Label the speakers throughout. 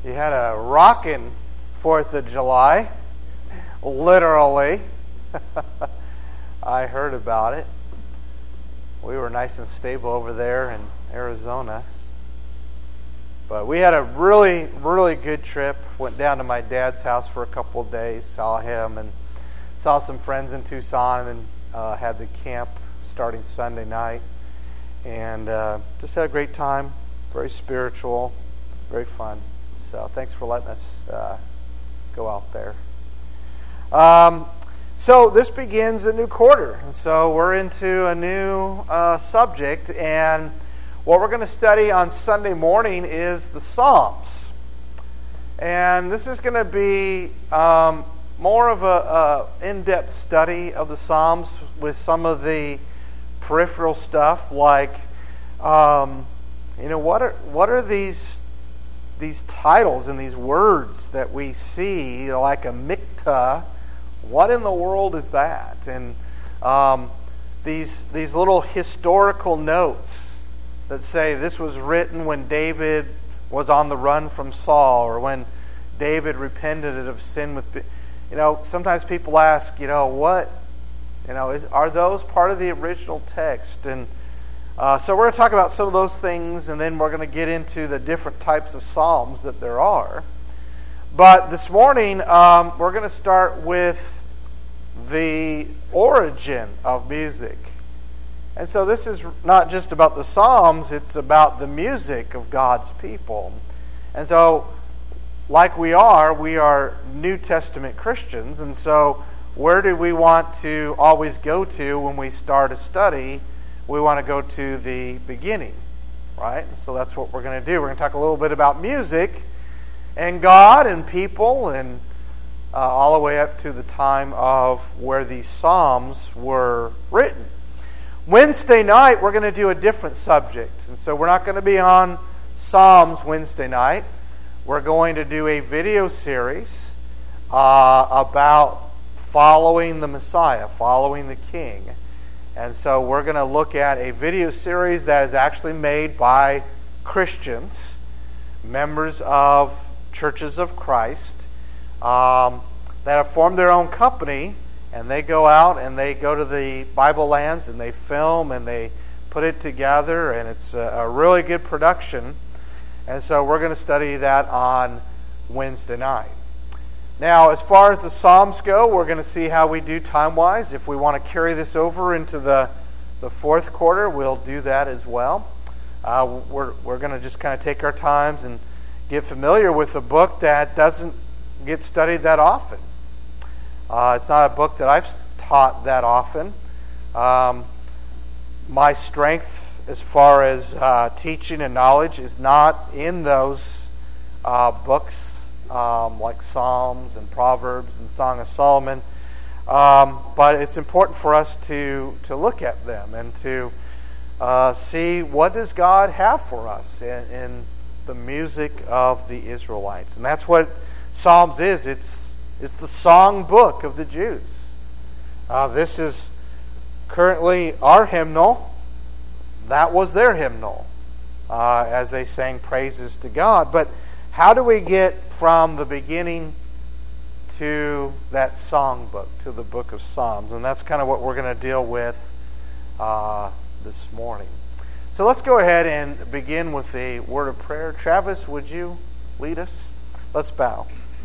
Speaker 1: You had a rockin' 4th of July, literally. I heard about it. We were nice and stable over there in Arizona. But we had a really, really good trip. Went down to my dad's house for a couple of days, saw him, and saw some friends in Tucson, and then had the camp starting Sunday night. And just had a great time, very spiritual, very fun. So thanks for letting us go out there. So this begins a new quarter. And so we're into a new subject. And what we're going to study on Sunday morning is the Psalms. And this is going to be more of a in-depth study of the Psalms with some of the peripheral stuff like, what are these titles and these words that we see, like a mikta? What in the world is that? And these little historical notes that say this was written when David was on the run from Saul, or when David repented of sin with. Sometimes people ask, what, are those part of the original text? And so we're going to talk about some of those things, and then we're going to get into the different types of psalms that there are. But this morning, we're going to start with the origin of music. And so this is not just about the Psalms, it's about the music of God's people. And so, like we are New Testament Christians, and so where do we want to always go to when we start a study? We want to go to the beginning, right? So that's what we're going to do. We're going to talk a little bit about music and God and people, and all the way up to the time of where these Psalms were written. Wednesday night, we're going to do a different subject. And so we're not going to be on Psalms Wednesday night. We're going to do a video series about following the Messiah, following the King. And so we're going to look at a video series that is actually made by Christians, members of Churches of Christ, that have formed their own company, and they go out and they go to the Bible lands and they film and they put it together, and it's a really good production. And so we're going to study that on Wednesday night. Now, as far as the Psalms go, we're going to see how we do time-wise. If we want to carry this over into the fourth quarter, we'll do that as well. We're going to just kind of take our times and get familiar with a book that doesn't get studied that often. It's not a book that I've taught that often. My strength as far as teaching and knowledge is not in those books, like Psalms and Proverbs and Song of Solomon, but it's important for us to look at them and to see what does God have for us in the music of the Israelites. And that's what Psalms is. It's the song book of the Jews. This is currently our hymnal. That was their hymnal as they sang praises to God. But how do we get from the beginning to that song book, to the book of Psalms? And that's kind of what we're going to deal with this morning. So let's go ahead and begin with a word of prayer. Travis, would you lead us? Let's bow.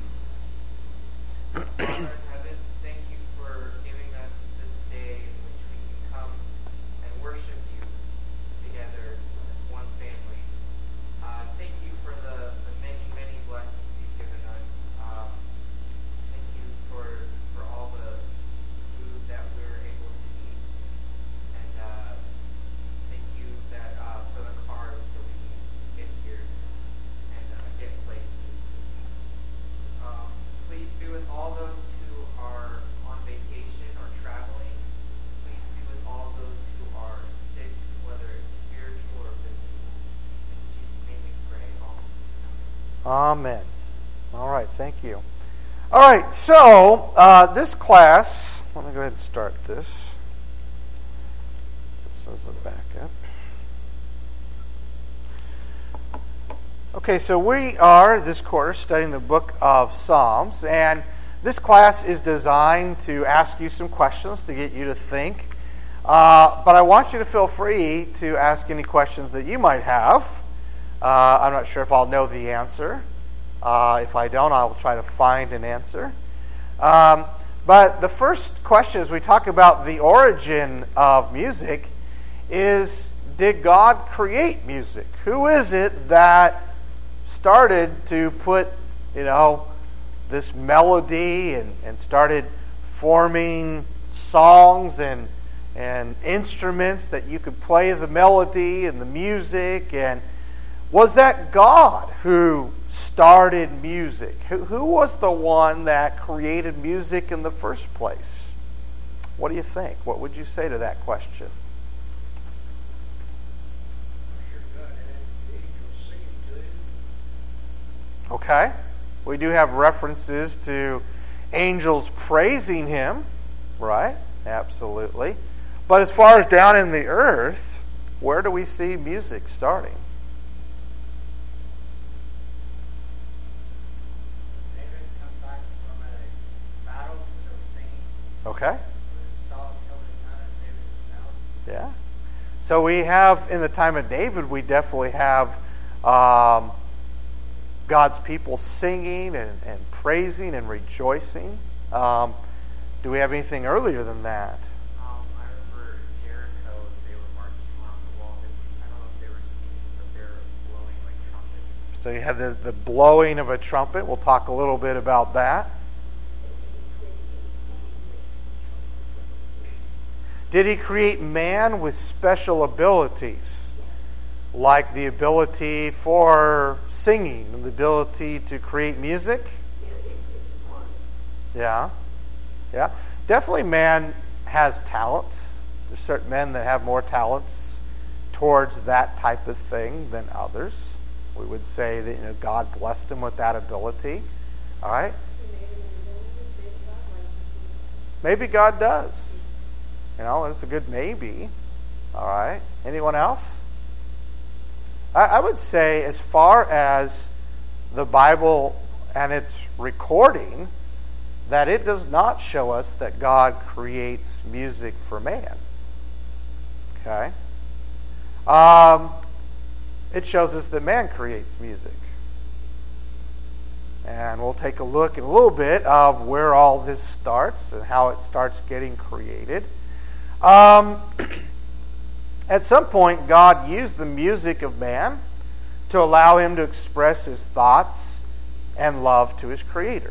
Speaker 2: Thank you for giving us this day in which we can come and worship you together as one family. Thank you for the many, many blessings you've given us. Thank you for all the food that we're able to eat. And thank you that for the cars so we can get here and get places. Please be with all those who are on vacation or traveling. Please be with all those who are sick, whether it's spiritual or physical. In Jesus' name we pray.
Speaker 1: Amen. All right, thank you. All right, so this class, let me go ahead and start this. This is a backup. Okay, so we are this quarter studying the book of Psalms, and this class is designed to ask you some questions to get you to think. But I want you to feel free to ask any questions that you might have. I'm not sure if I'll know the answer. If I don't, I'll try to find an answer. But the first question as we talk about the origin of music is, did God create music? Who is it that started to put, this melody and started forming songs and instruments that you could play the melody and the music? And was that God who started music? Who was the one that created music in the first place? What do you think? What would you say to that question? Okay, we do have references to angels praising him, right? Absolutely. But as far as down in the earth, where do we see music starting?
Speaker 2: David comes back from a battle, they were singing.
Speaker 1: Okay.
Speaker 2: Saul killed his son and David was
Speaker 1: Yeah. So we have, in the time of David, we definitely have God's people singing and praising and rejoicing. Do we have anything earlier than that?
Speaker 2: I remember Jericho, they were marching around the wall. I don't know if they were singing, but they were blowing like trumpets.
Speaker 1: So you have the blowing of a trumpet. We'll talk a little bit about that. Did he create man with special abilities? Like the ability for singing and the ability to create music? Yeah. Yeah. Definitely man has talents. There's certain men that have more talents towards that type of thing than others. We would say that God blessed him with that ability. All right? Maybe God does. It's a good maybe. All right. Anyone else? I would say, as far as the Bible and its recording, that it does not show us that God creates music for man. Okay? It shows us that man creates music. And we'll take a look in a little bit of where all this starts and how it starts getting created. At some point, God used the music of man to allow him to express his thoughts and love to his Creator.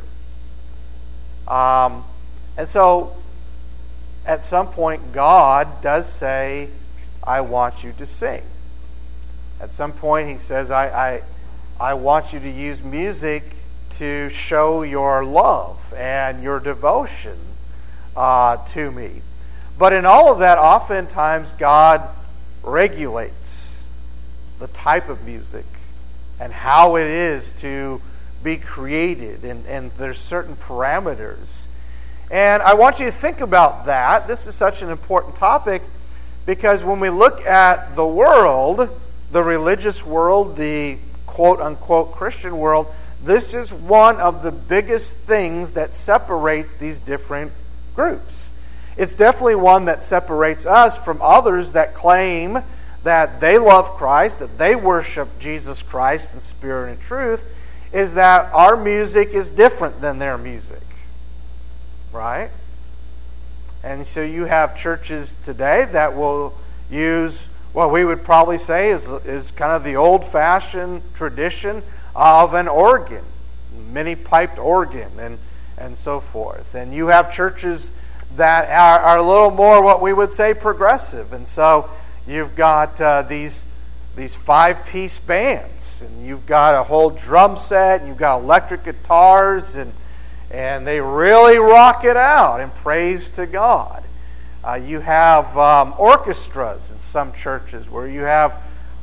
Speaker 1: And so, at some point, God does say, I want you to sing. At some point, he says, I want you to use music to show your love and your devotion to me. But in all of that, oftentimes, God regulates the type of music and how it is to be created, and there's certain parameters. And I want you to think about that. This is such an important topic because when we look at the world, the religious world, the quote-unquote Christian world, this is one of the biggest things that separates these different groups. It's definitely one that separates us from others that claim that they love Christ, that they worship Jesus Christ in spirit and truth, is that our music is different than their music. Right? And so you have churches today that will use what we would probably say is kind of the old-fashioned tradition of an organ, many-piped organ, and so forth. And you have churches that are a little more what we would say progressive. And so you've got these 5-piece bands, and you've got a whole drum set, and you've got electric guitars, and they really rock it out in praise to God. You have orchestras in some churches where you have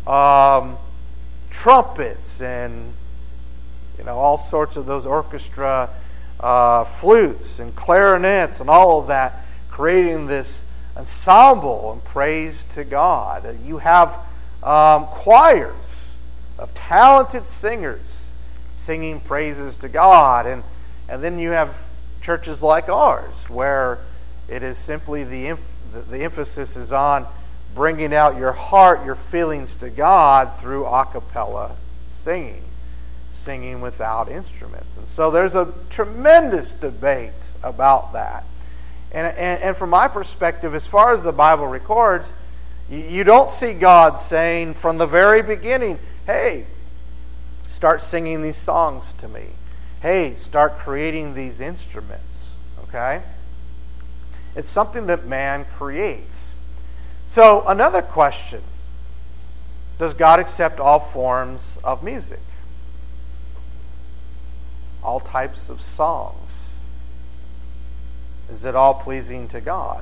Speaker 1: trumpets and all sorts of those orchestra flutes and clarinets and all of that, creating this ensemble and praise to God. You have choirs of talented singers singing praises to God. And then you have churches like ours where it is simply the emphasis is on bringing out your heart, your feelings to God through a cappella singing without instruments. And so there's a tremendous debate about that. And from my perspective, as far as the Bible records, you don't see God saying from the very beginning, hey, start singing these songs to me. Hey, start creating these instruments. Okay? It's something that man creates. So, another question. Does God accept all forms of music? All types of songs? Is it all pleasing to God?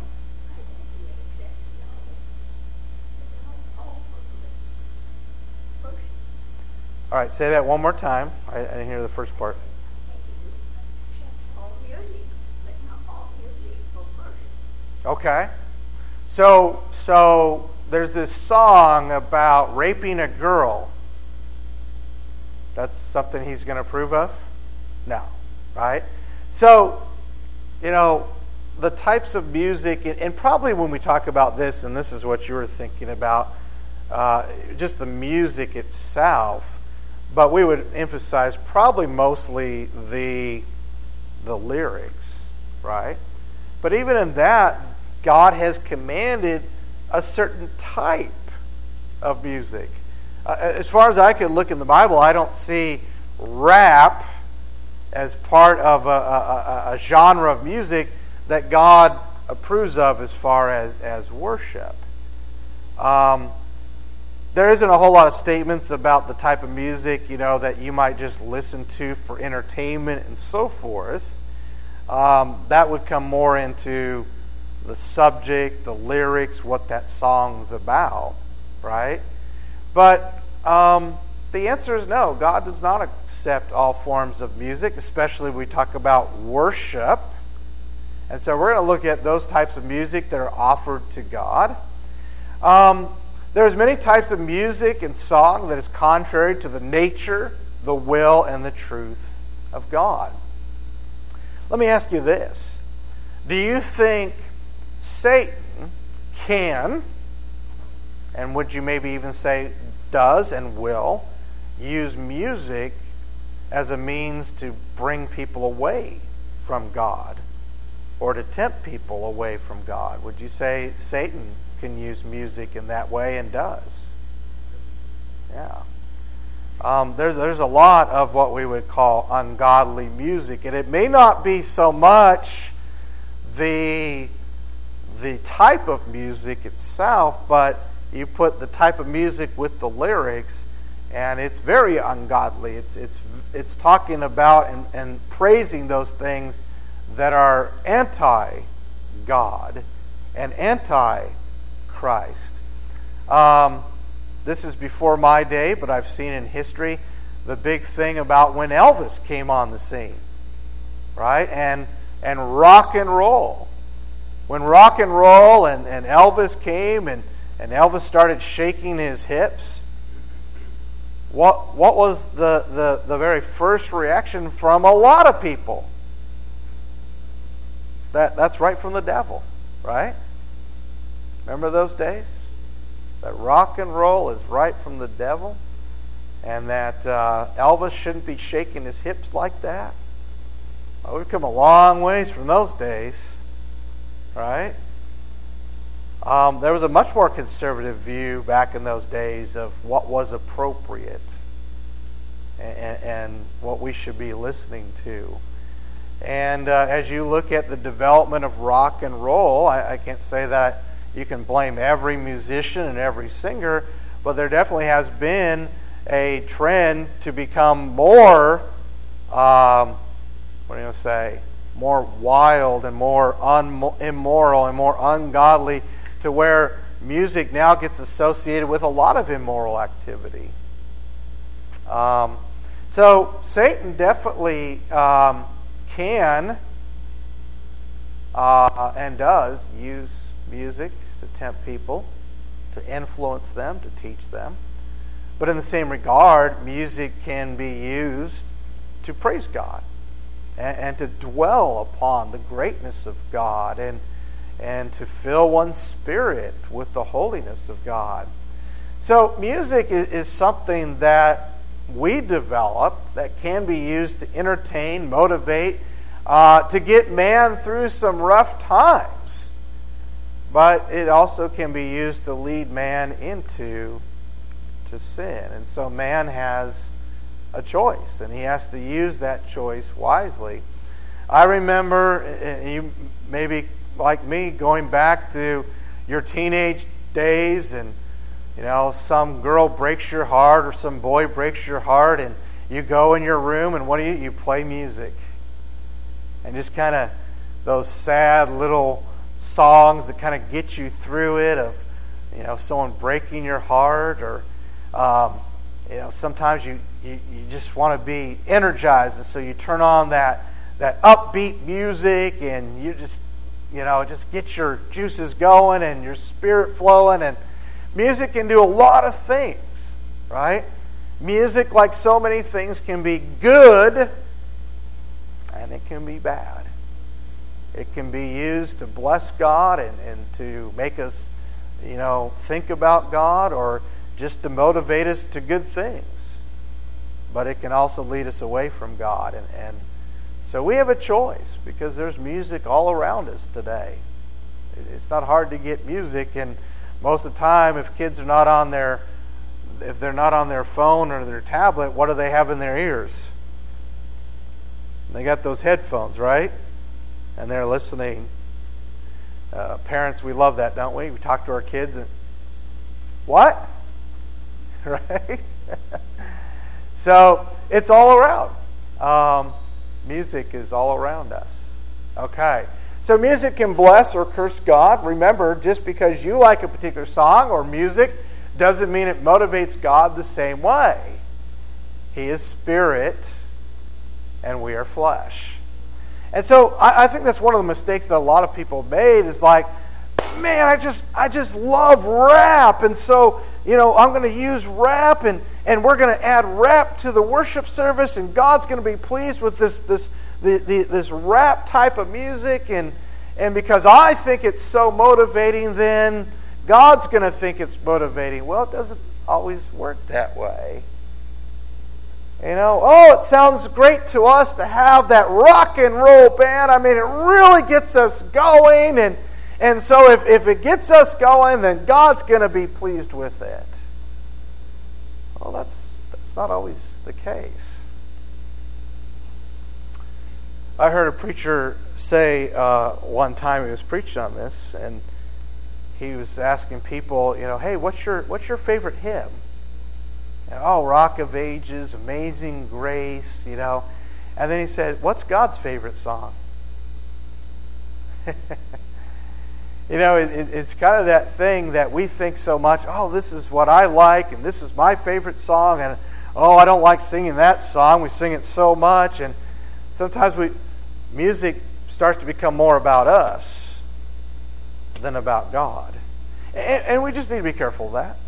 Speaker 1: All right, say that one more time. I didn't hear the first part. Okay. So there's this song about raping a girl. That's something he's going to approve of? No. Right? So, the types of music, and probably when we talk about this, and this is what you were thinking about, just the music itself, but we would emphasize probably mostly the lyrics, right? But even in that, God has commanded a certain type of music. As far as I can look in the Bible, I don't see rap as part of a genre of music that God approves of as far as worship. There isn't a whole lot of statements about the type of music, that you might just listen to for entertainment and so forth. That would come more into the subject, the lyrics, what that song's about, right? But the answer is no. God does not accept all forms of music, especially when we talk about worship. And so we're going to look at those types of music that are offered to God. There's many types of music and song that is contrary to the nature, the will, and the truth of God. Let me ask you this. Do you think Satan can, and would you maybe even say does and will, use music as a means to bring people away from God or to tempt people away from God? Would you say Satan can use music in that way and does? Yeah. There's a lot of what we would call ungodly music, and it may not be so much the type of music itself, but you put the type of music with the lyrics, and it's very ungodly. It's talking about and praising those things that are anti-God and anti-Christ. This is before my day, but I've seen in history the big thing about when Elvis came on the scene, right? And rock and roll. When rock and roll and Elvis came and Elvis started shaking his hips, what was the very first reaction from a lot of people? That's right from the devil, right? Remember those days? That rock and roll is right from the devil, and that Elvis shouldn't be shaking his hips like that. Well, we've come a long ways from those days, right? There was a much more conservative view back in those days of what was appropriate and what we should be listening to. And as you look at the development of rock and roll, I can't say that you can blame every musician and every singer, but there definitely has been a trend to become more, more wild and more immoral and more ungodly, to where music now gets associated with a lot of immoral activity. So Satan definitely can and does use music to tempt people, to influence them, to teach them. But in the same regard, music can be used to praise God and to dwell upon the greatness of God and to fill one's spirit with the holiness of God. So music is something that we develop that can be used to entertain, motivate, to get man through some rough times. But it also can be used to lead man into sin. And so man has a choice, and he has to use that choice wisely. I remember, and you maybe like me, going back to your teenage days, and some girl breaks your heart or some boy breaks your heart, and you go in your room, and what do? You play music. And just kind of those sad little songs that kind of get you through it, of someone breaking your heart, or sometimes you just want to be energized, and so you turn on that upbeat music, and you just just get your juices going and your spirit flowing. And music can do a lot of things, right? Music, like so many things, can be good and it can be bad. It can be used to bless God and to make us, think about God, or just to motivate us to good things. But it can also lead us away from God. And so we have a choice, because there's music all around us today. It's not hard to get music, and most of the time, if kids are not on their phone or their tablet, what do they have in their ears? They got those headphones, right? And they're listening. Parents, we love that, don't we? We talk to our kids and, what? Right? So it's all around. Music is all around us. Okay. So music can bless or curse God. Remember, just because you like a particular song or music doesn't mean it motivates God the same way. He is spirit and we are flesh. And so I think that's one of the mistakes that a lot of people made, is like, man, I just love rap, and so I'm going to use rap, and we're going to add rap to the worship service, and God's going to be pleased with this rap type of music, and because I think it's so motivating, then God's going to think it's motivating. Well, it doesn't always work that way. It sounds great to us to have that rock and roll band. I mean, it really gets us going, and so if it gets us going, then God's going to be pleased with it. Well, that's not always the case. I heard a preacher say one time, he was preaching on this, and he was asking people, hey, what's your favorite hymn? Rock of Ages, Amazing Grace, And then he said, what's God's favorite song? It's kind of that thing that we think so much, this is what I like, and this is my favorite song, and I don't like singing that song. We sing it so much, and sometimes music starts to become more about us than about God. And we just need to be careful of that.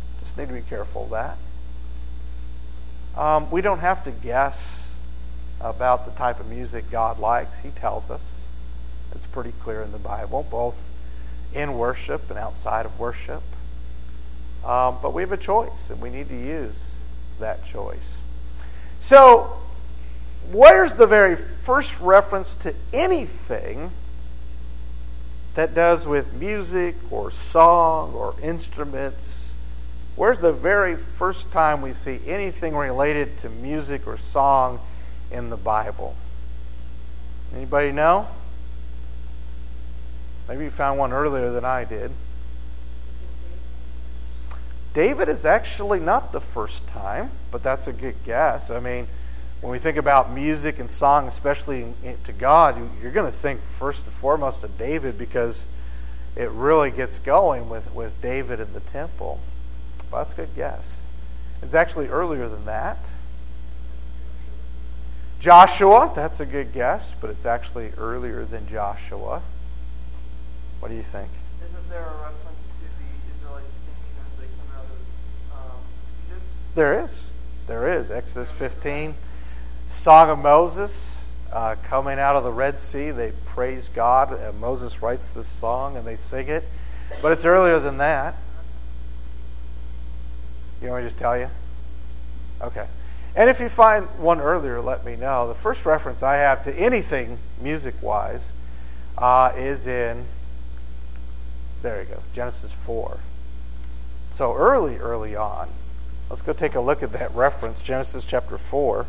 Speaker 1: We don't have to guess about the type of music God likes. He tells us. It's pretty clear in the Bible, both in worship and outside of worship. But we have a choice, and we need to use that choice. So, where's the very first reference to anything that does with music or song or instruments? Where's the very first time we see anything related to music or song in the Bible? Anybody know? Maybe you found one earlier than I did. David is actually not the first time, but that's a good guess. I mean, when we think about music and song, especially to God, you're going to think first and foremost of David, because it really gets going with David in the temple. Well, that's a good guess. It's actually earlier than that. Joshua, that's a good guess, but it's actually earlier than Joshua. What do you think?
Speaker 2: Isn't there a reference to the Israelites singing as they come out of Egypt?
Speaker 1: There is. There is. Exodus 15. Song of Moses. Coming out of the Red Sea, they praise God. Moses writes this song and they sing it. But it's earlier than that. You want me to just tell you? Okay. And if you find one earlier, let me know. The first reference I have to anything music-wise is in, there you go, Genesis 4. So early on. Let's go take a look at that reference, Genesis chapter 4.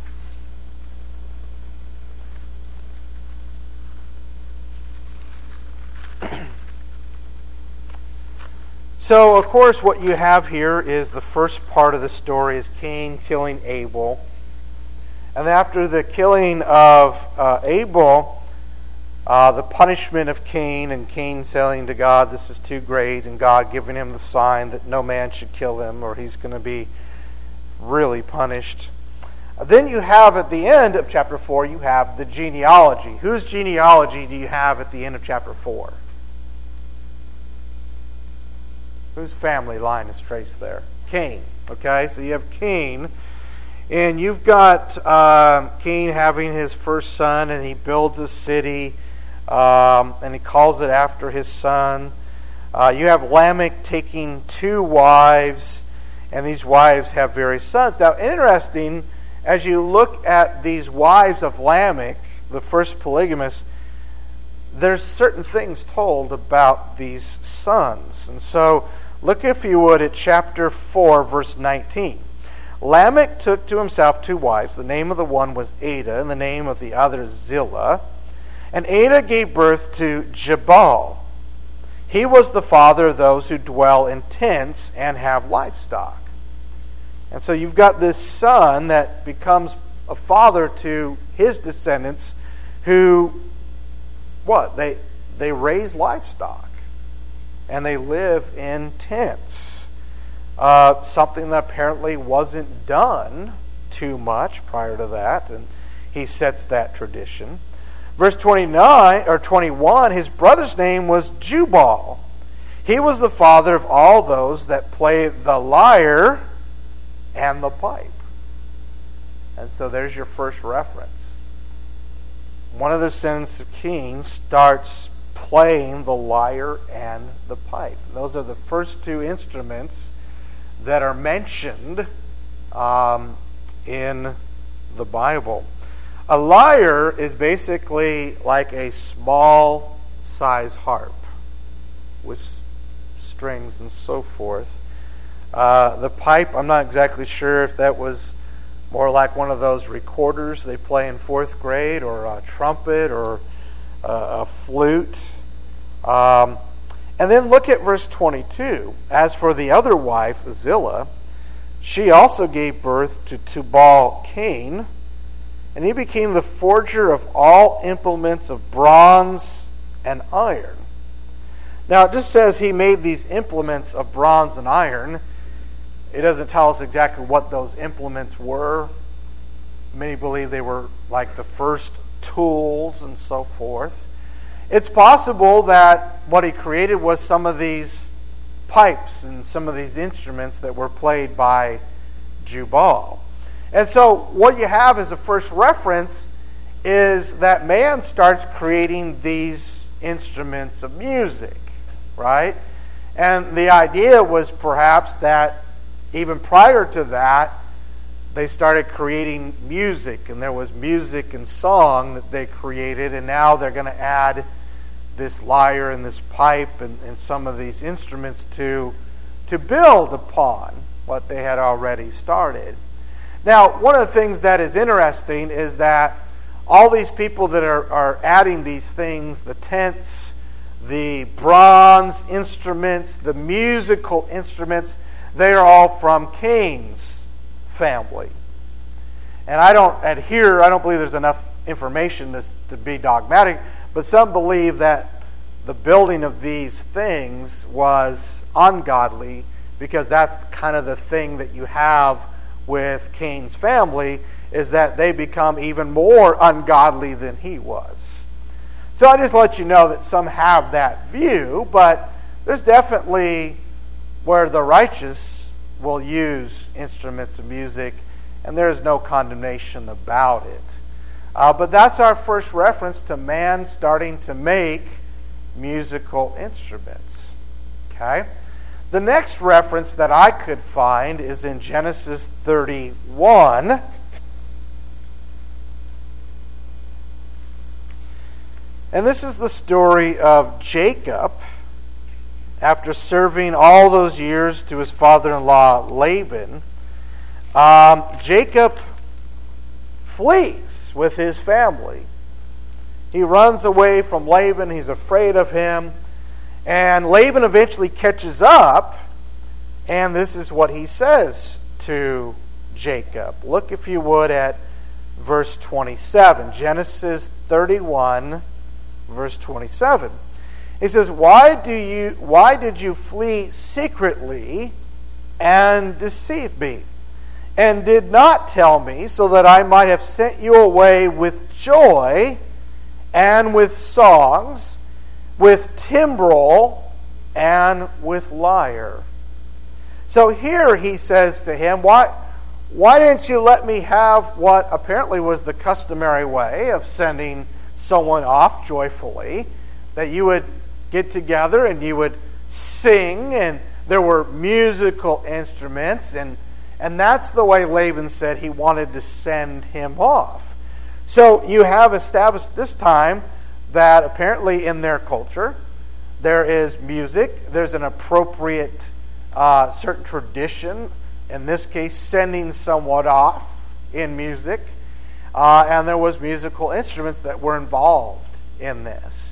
Speaker 1: So, of course, what you have here is the first part of the story is Cain killing Abel. And after the killing of Abel, the punishment of Cain, and Cain saying to God, this is too great, and God giving him the sign that no man should kill him or he's going to be really punished. Then you have at the end of chapter 4, you have the genealogy. Whose genealogy do you have at the end of chapter 4? Whose family line is traced there? Cain. Okay, so you have Cain. And you've got Cain having his first son, and he builds a city, and he calls it after his son. You have Lamech taking 2 wives, and these wives have various sons. Now, interesting, as you look at these wives of Lamech, the first polygamist, there's certain things told about these sons. And so, look, if you would, at chapter 4, verse 19. Lamech took to himself 2 wives. The name of the one was Adah, and the name of the other Zillah. And Adah gave birth to Jabal. He was the father of those who dwell in tents and have livestock. And so you've got this son that becomes a father to his descendants who, what? They raise livestock. And they live in tents. Something that apparently wasn't done too much prior to that, and he sets that tradition. Verse 29 or 21, his brother's name was Jubal. He was the father of all those that play the lyre and the pipe. And so there's your first reference. One of the descendants of Cain starts playing the lyre and the pipe. Those are the first 2 instruments that are mentioned in the Bible. A lyre is basically like a small size harp with strings and so forth. The pipe, I'm not exactly sure if that was more like one of those recorders they play in 4th grade, or a trumpet, or a flute. And then look at verse 22. As for the other wife, Zillah, she also gave birth to Tubal-Cain, and he became the forger of all implements of bronze and iron. Now it just says he made these implements of bronze and iron. It doesn't tell us exactly what those implements were. Many believe they were like the first tools and so forth. It's possible that what he created was some of these pipes and some of these instruments that were played by Jubal. And so what you have as a first reference is that man starts creating these instruments of music, right? And the idea was perhaps that even prior to that, they started creating music, and there was music and song that they created, and now they're going to add this lyre and this pipe and some of these instruments to build upon what they had already started. Now, one of the things that is interesting is that all these people that are adding these things, the tents, the bronze instruments, the musical instruments, they are all from Cain's family. And I don't believe there's enough information to be dogmatic, but some believe that the building of these things was ungodly because that's kind of the thing that you have with Cain's family, is that they become even more ungodly than he was. So I just let you know that some have that view, but there's definitely where the righteous will use instruments of music, and there is no condemnation about it. But that's our first reference to man starting to make musical instruments. Okay? The next reference that I could find is in Genesis 31. And this is the story of Jacob after serving all those years to his father-in-law Laban. Jacob flees with his family. He runs away from Laban. He's afraid of him. And Laban eventually catches up. And this is what he says to Jacob. Look, if you would, at verse 27. Genesis 31, verse 27. He says, Why did you flee secretly and deceive me, and did not tell me, so that I might have sent you away with joy and with songs, with timbrel and with lyre? So here he says to him, why didn't you let me have what apparently was the customary way of sending someone off joyfully, that you would get together and you would sing, and there were musical instruments, and that's the way Laban said he wanted to send him off. So you have established this time that apparently in their culture there is music, there's an appropriate certain tradition, in this case sending someone off in music, and there was musical instruments that were involved in this.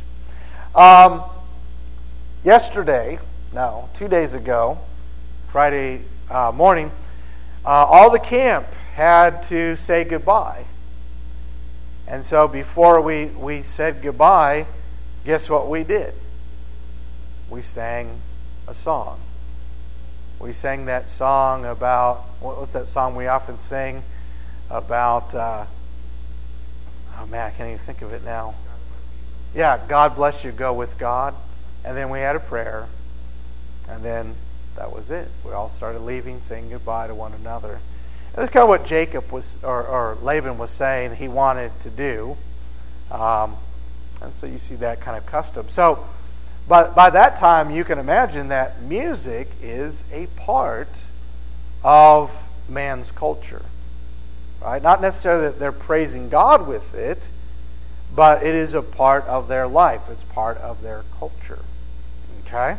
Speaker 1: 2 days ago, Friday morning, all the camp had to say goodbye. And so before we said goodbye, guess what we did? We sang a song. We sang that song about, what's that song we often sing about, I can't even think of it now. Yeah, God bless you, go with God. And then we had a prayer. And then that was it. We all started leaving, saying goodbye to one another. And that's kind of what Jacob was, or Laban was saying he wanted to do. And so you see that kind of custom. So by that time, you can imagine that music is a part of man's culture. Right? Not necessarily that they're praising God with it, but it is a part of their life. It's part of their culture. Okay?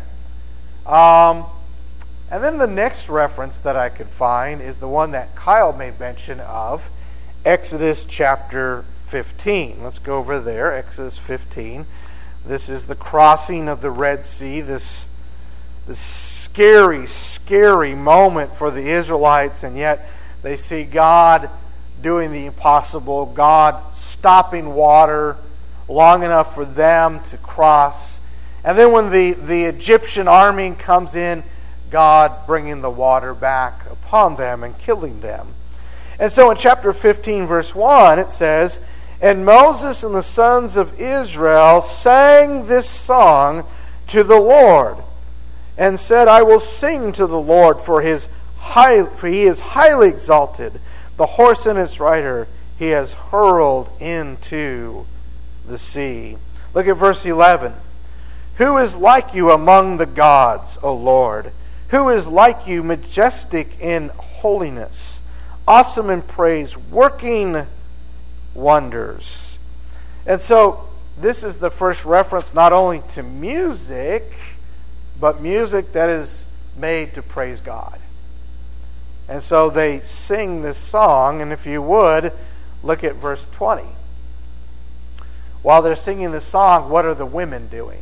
Speaker 1: And then the next reference that I could find is the one that Kyle made mention of, Exodus chapter 15. Let's go over there, Exodus 15. This is the crossing of the Red Sea, this scary, scary moment for the Israelites, and yet they see God doing the impossible, God stopping water long enough for them to cross. And then when the Egyptian army comes in, God bringing the water back upon them and killing them. And so in chapter 15, verse 1, it says, And Moses and the sons of Israel sang this song to the Lord, and said, I will sing to the Lord, for he is highly exalted. The horse and its rider he has hurled into the sea. Look at verse 11. Who is like you among the gods, O Lord? Who is like you, majestic in holiness, awesome in praise, working wonders? And so this is the first reference not only to music, but music that is made to praise God. And so they sing this song, and if you would, look at verse 20. While they're singing this song, what are the women doing?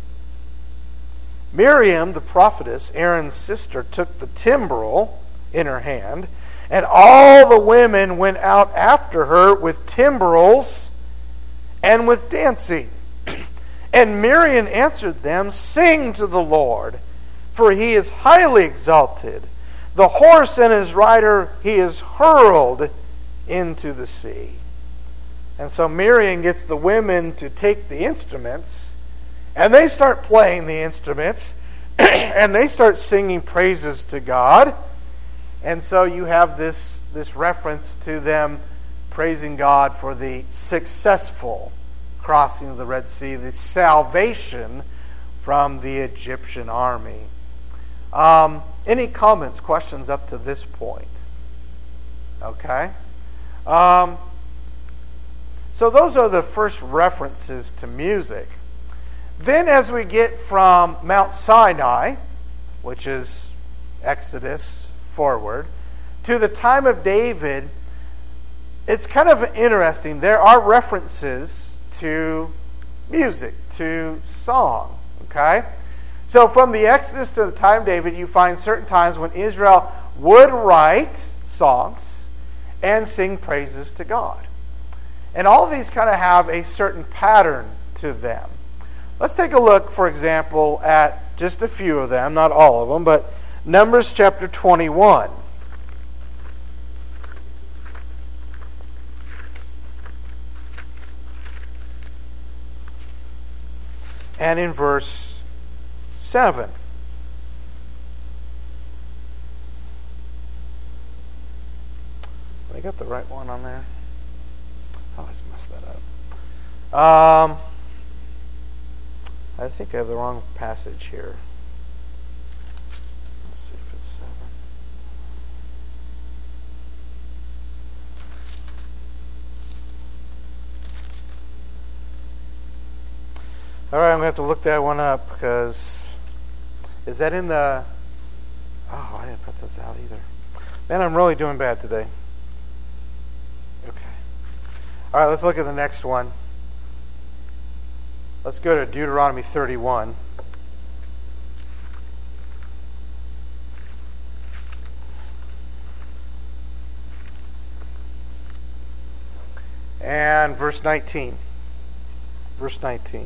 Speaker 1: Miriam, the prophetess, Aaron's sister, took the timbrel in her hand, and all the women went out after her with timbrels and with dancing. And Miriam answered them, Sing to the Lord, for he is highly exalted. The horse and his rider he is hurled into the sea. And so Miriam gets the women to take the instruments, and they start playing the instruments, and they start singing praises to God. And so you have this reference to them praising God for the successful crossing of the Red Sea, the salvation from the Egyptian army. Any comments, questions up to this point? Okay. So those are the first references to music. Then as we get from Mount Sinai, which is Exodus forward, to the time of David, it's kind of interesting. There are references to music, to song. Okay? So from the Exodus to the time of David, you find certain times when Israel would write songs and sing praises to God. And all of these kind of have a certain pattern to them. Let's take a look, for example, at just a few of them, not all of them, but Numbers chapter 21. And in verse 7. I got the right one on there. I always mess that up. I think I have the wrong passage here. Let's see if it's 7. All right, I'm going to have to look that one up because is that in the... Oh, I didn't put this out either. Man, I'm really doing bad today. Okay. All right, let's look at the next one. Let's go to Deuteronomy 31. And verse 19. Verse 19.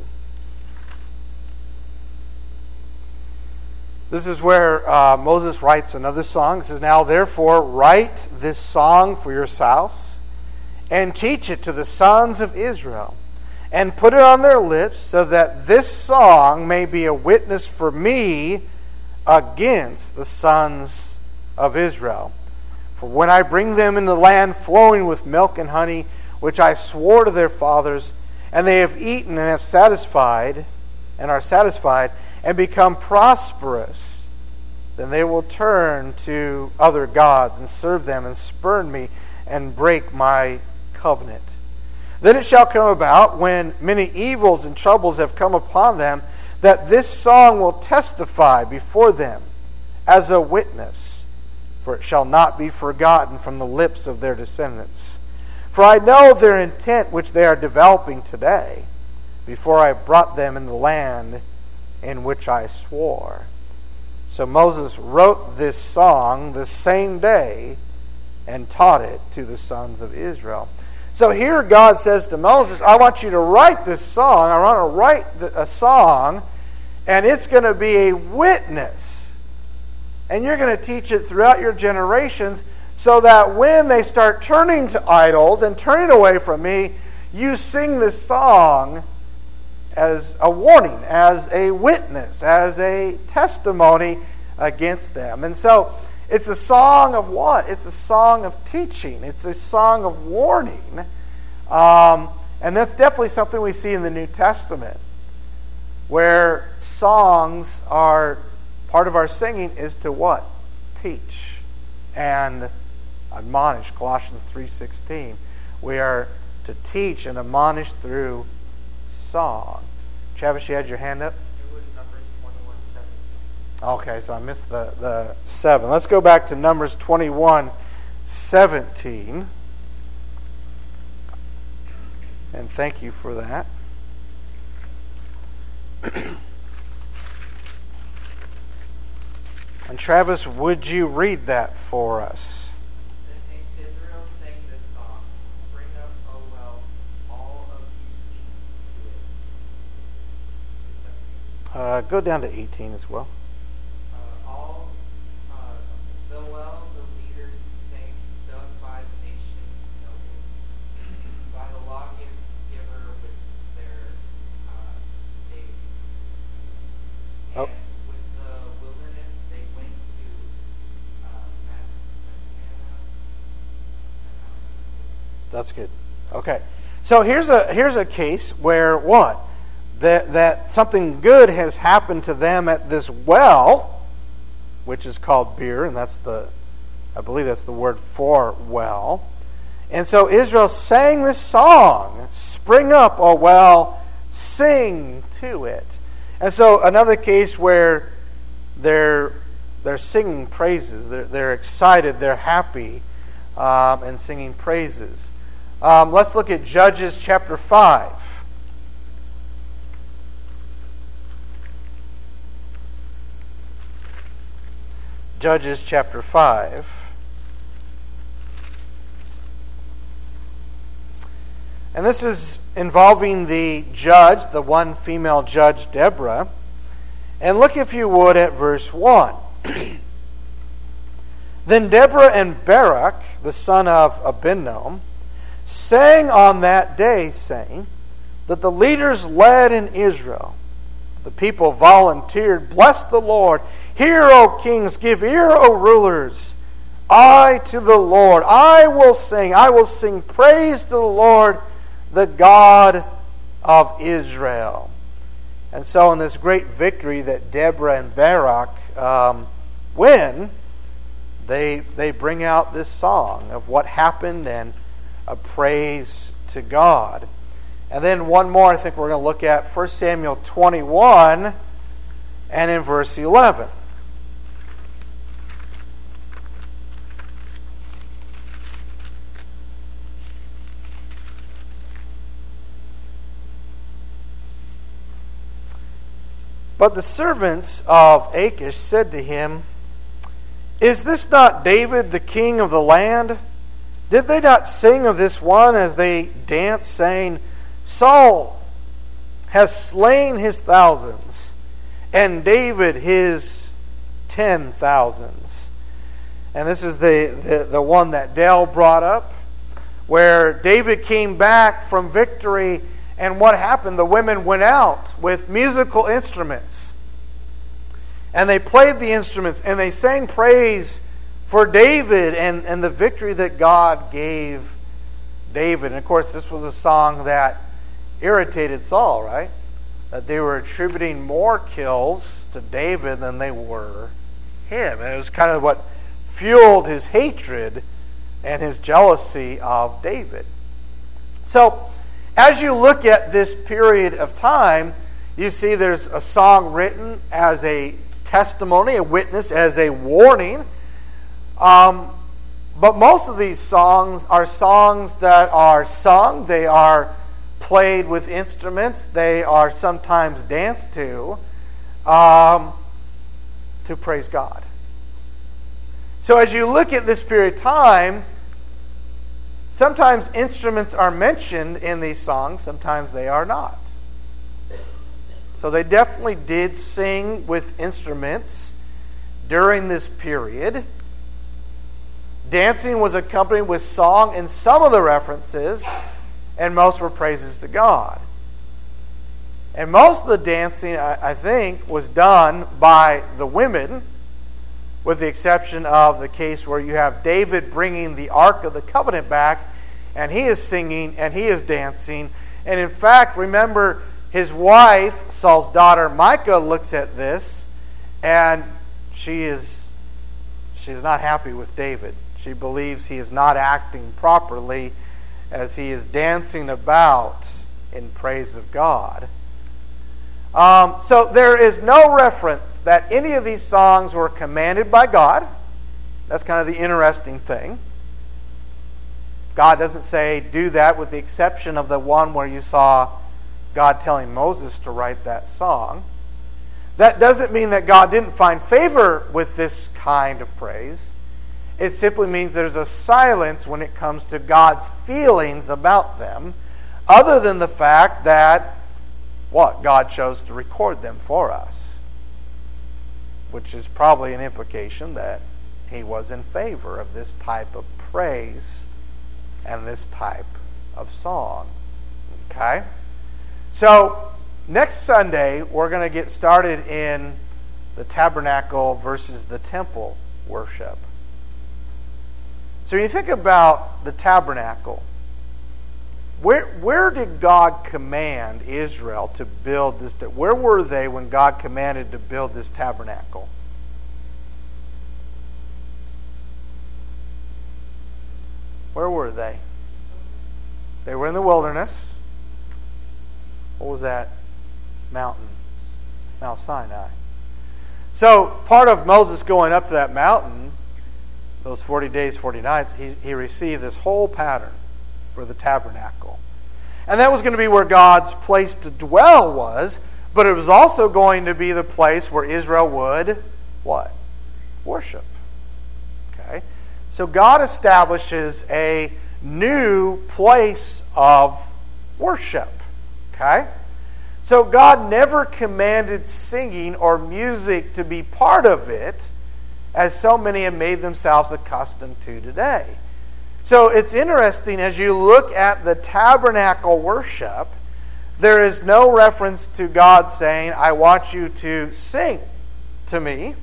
Speaker 1: This is where Moses writes another song. It says, "Now therefore write this song for yourselves, and teach it to the sons of Israel, and put it on their lips, so that this song may be a witness for me against the sons of Israel. For when I bring them into the land flowing with milk and honey, which I swore to their fathers, and they have eaten and have satisfied, and are satisfied, and become prosperous, then they will turn to other gods and serve them and spurn me and break my covenant. Then it shall come about, when many evils and troubles have come upon them, that this song will testify before them as a witness, for it shall not be forgotten from the lips of their descendants. For I know their intent which they are developing today, before I brought them in the land in which I swore." So Moses wrote this song the same day and taught it to the sons of Israel. So here God says to Moses, I want you to write this song. I want to write a song, and it's going to be a witness. And you're going to teach it throughout your generations, so that when they start turning to idols and turning away from me, you sing this song as a warning, as a witness, as a testimony against them. And so it's a song of what? It's a song of teaching. It's a song of warning. And that's definitely something we see in the New Testament, where songs are part of our singing is to what? Teach and admonish. Colossians 3:16. We are to teach and admonish through song. Travis, you had your hand up?
Speaker 2: It was Numbers 21:17.
Speaker 1: Okay, so I missed the 7. Let's go back to Numbers 21:17. And thank you for that. And Travis, would you read that for us?
Speaker 2: Then Israel sang this song, "Spring up, O well, all of you see to it."
Speaker 1: Go down to 18 as well.
Speaker 2: The well, the leaders sank, dug by the nations, by the lawgiver with their state. And with the wilderness, they went to
Speaker 1: That's good. Okay. So here's a case where what? That something good has happened to them at this well, which is called Beer, and I believe that's the word for well. And so Israel sang this song, "Spring up, O well, sing to it." And so another case where they're singing praises, they're excited, they're happy, and singing praises. Let's look at Judges chapter 5. Judges chapter 5. And this is involving the judge, the one female judge, Deborah. And look, if you would, at verse 1. Then Deborah and Barak, the son of Abinoam, sang on that day, saying that the leaders led in Israel. The people volunteered, "Bless the Lord. Hear, O kings, give ear, O rulers. I to the Lord, I will sing praise to the Lord, the God of Israel." And so in this great victory that Deborah and Barak win, they bring out this song of what happened and a praise to God. And then one more I think we're going to look at, 1 Samuel 21 and in verse 11. But the servants of Achish said to him, "Is this not David, the king of the land? Did they not sing of this one as they danced, saying, Saul has slain his thousands, and David his 10,000s." And this is the one that Dale brought up, where David came back from victory. And what happened? The women went out with musical instruments. And they played the instruments and they sang praise for David and the victory that God gave David. And of course, this was a song that irritated Saul, right? That they were attributing more kills to David than they were him. And it was kind of what fueled his hatred and his jealousy of David. So, as you look at this period of time, you see there's a song written as a testimony, a witness, as a warning. But most of these songs are songs that are sung. They are played with instruments. They are sometimes danced to praise God. So as you look at this period of time, sometimes instruments are mentioned in these songs, sometimes they are not. So they definitely did sing with instruments during this period. Dancing was accompanied with song in some of the references, and most were praises to God. And most of the dancing, I think, was done by the women, with the exception of the case where you have David bringing the Ark of the Covenant back, and he is singing and he is dancing. And in fact, remember, his wife, Saul's daughter, Micah, looks at this, and she's not happy with David. She believes he is not acting properly as he is dancing about in praise of God. So there is no reference that any of these songs were commanded by God. That's kind of the interesting thing. God doesn't say do that, with the exception of the one where you saw God telling Moses to write that song. That doesn't mean that God didn't find favor with this kind of praise. It simply means there's a silence when it comes to God's feelings about them, other than the fact that God chose to record them for us, which is probably an implication that he was in favor of this type of praise and this type of song. Okay? So, next Sunday, we're going to get started in the tabernacle versus the temple worship. So, when you think about the tabernacle, Where did God command Israel to build this? Where were they when God commanded to build this tabernacle? Where were they? They were in the wilderness. What was that mountain? Mount Sinai. So part of Moses going up to that mountain, those 40 days, 40 nights, he received this whole pattern for the tabernacle. And that was going to be where God's place to dwell was, but it was also going to be the place where Israel would, what? Worship. Okay? So God establishes a new place of worship. Okay? So God never commanded singing or music to be part of it, as so many have made themselves accustomed to today. So it's interesting, as you look at the tabernacle worship, there is no reference to God saying, I want you to sing to me,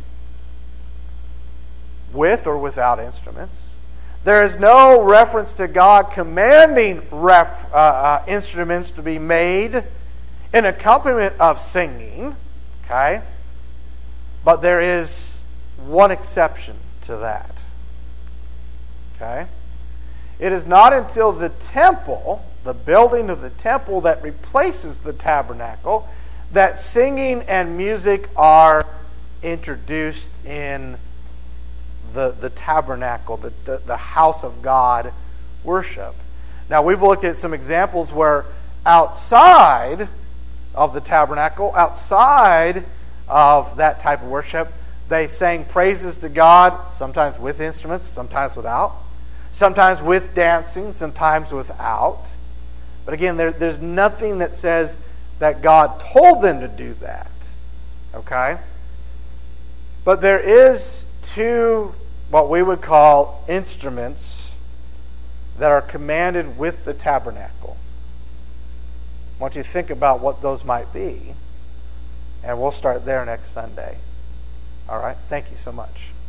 Speaker 1: with or without instruments. There is no reference to God commanding instruments to be made in accompaniment of singing. Okay? But there is one exception to that. Okay? It is not until the temple, the building of the temple that replaces the tabernacle, that singing and music are introduced in the tabernacle, the house of God worship. Now, we've looked at some examples where outside of the tabernacle, outside of that type of worship, they sang praises to God, sometimes with instruments, sometimes without. Sometimes with dancing, sometimes without. But again, there's nothing that says that God told them to do that. Okay? But there is two, what we would call instruments, that are commanded with the tabernacle. I want you to think about what those might be. And we'll start there next Sunday. All right? Thank you so much.